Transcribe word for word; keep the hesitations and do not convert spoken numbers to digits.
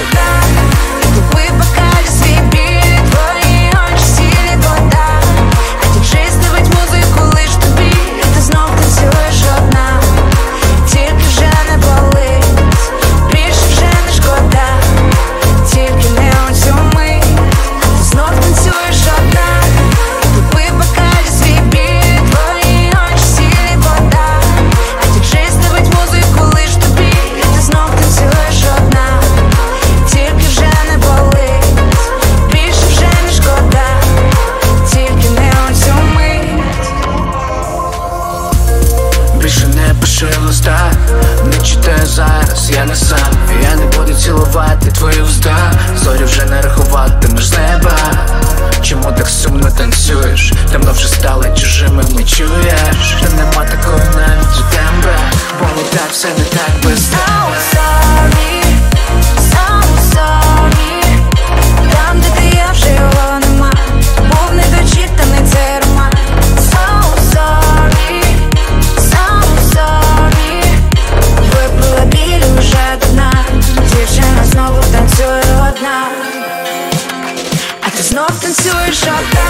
одна, губи покажуть свій біль, твої очі сірі вода. А діджей ставить музику лиш тобі, ти знов танцюєш одна, тільки вже не болить, більше вже не шкода, тільки не у цю мить, ти знов танцюєш одна, губи покажуть свій біль, твої очі сірі вода. А діджей ставить музику лиш тобі, ти знов танцюєш одна, тільки вже не болить, більше вже не шкода, тільки не у цю мить. Більше не пиши листа, не читаю зараз, я не сам. Я не буду цілувати твої вуста, зорі вже не рахуватимеш з неба. Чому так сумно танцюєш? Темно вже стали чужими, ми чуєш? Та нема такої навіть у тебе, бо не так, все не так без тебе. So sorry, so sorry, там, де ти є, вже його нема, був недочитаний цей роман. So sorry, so sorry, випила біль уже до дна, дівчина знову танцює одна, а ти знов танцюєш одна.